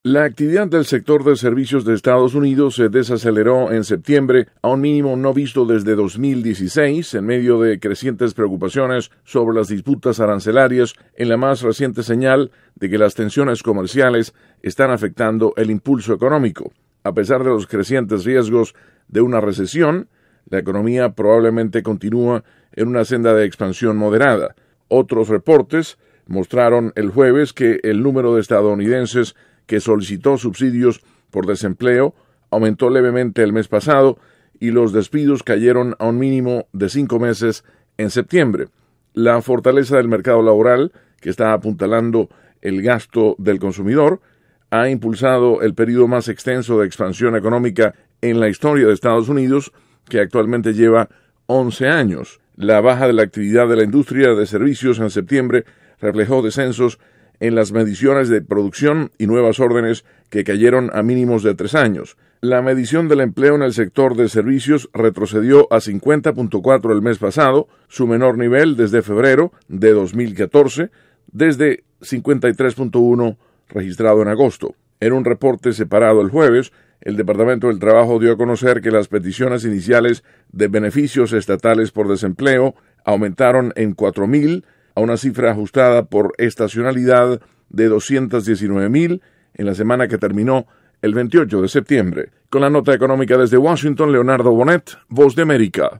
La actividad del sector de servicios de Estados Unidos se desaceleró en septiembre a un mínimo no visto desde 2016, en medio de crecientes preocupaciones sobre las disputas arancelarias, en la más reciente señal de que las tensiones comerciales están afectando el impulso económico. A pesar de los crecientes riesgos de una recesión, la economía probablemente continúa en una senda de expansión moderada. Otros reportes mostraron el jueves que el número de estadounidenses que solicitó subsidios por desempleo aumentó levemente el mes pasado y los despidos cayeron a un mínimo de 5 meses en septiembre. La fortaleza del mercado laboral, que está apuntalando el gasto del consumidor, ha impulsado el periodo más extenso de expansión económica en la historia de Estados Unidos, que actualmente lleva 11 años. La baja de la actividad de la industria de servicios en septiembre reflejó descensos en las mediciones de producción y nuevas órdenes que cayeron a mínimos de 3 años. La medición del empleo en el sector de servicios retrocedió a 50.4 el mes pasado, su menor nivel desde febrero de 2014, desde 53.1 registrado en agosto. En un reporte separado el jueves, el Departamento del Trabajo dio a conocer que las peticiones iniciales de beneficios estatales por desempleo aumentaron en 4,000, a una cifra ajustada por estacionalidad de 219,000 en la semana que terminó el 28 de septiembre. Con la nota económica desde Washington, Leonardo Bonet, Voz de América.